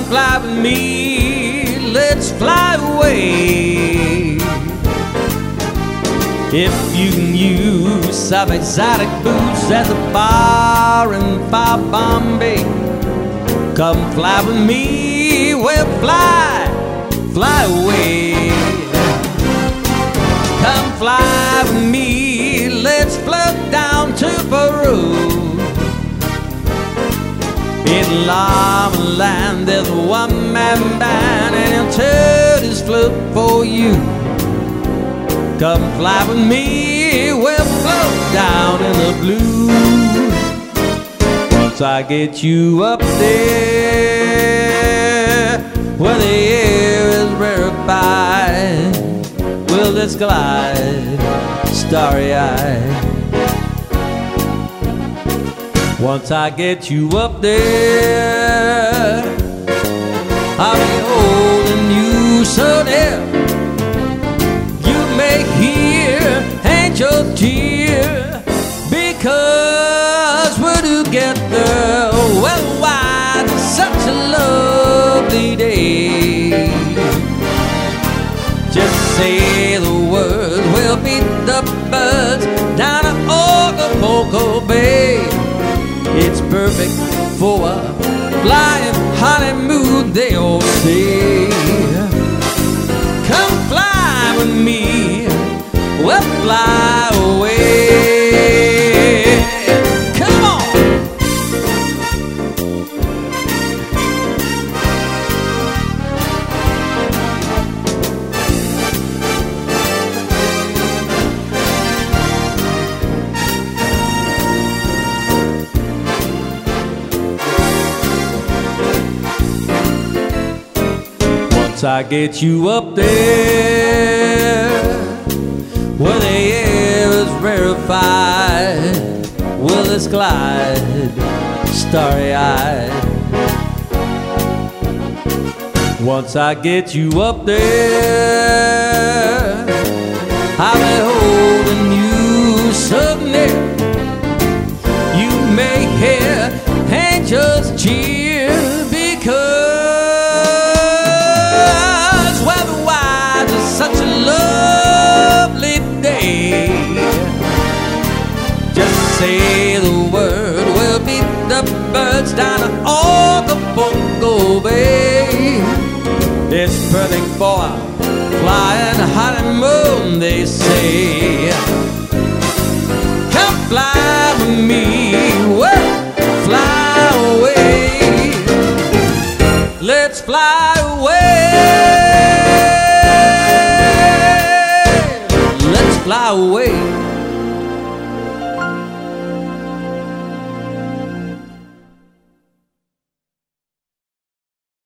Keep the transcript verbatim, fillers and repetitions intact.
fly with me, let's fly away. If you can use some exotic boots at the bar in far Bombay, come fly with me, we'll fly, fly away. Come fly with me, let's float down to Peru. In Llama Land there's a one-man band, and he'll turn his flute for you. Come fly with me, we'll float down in the blue. Once I get you up there, where the air is rarefied, we'll just glide, starry-eyed. Once I get you up there, I'll be holding you so near. You may hear angels cheer, because we're together. Well, why, it's such a lovely day. Just say the word, we'll beat the birds down at Acapulco Bay. It's perfect for a flying honeymoon, they all say. Come fly with me, we'll fly away. Come on! Once I get you up there, where the air is rarefied, we'll just glide, starry-eyed. Once I get you up there, I'll be holding you so near. You may hear angels cheer, because such a lovely day. Just say the word, we'll beat the birds down at Acapulco Bay. It's perfect for a flying honeymoon, they say. Come fly with me, we'll fly away. Let's fly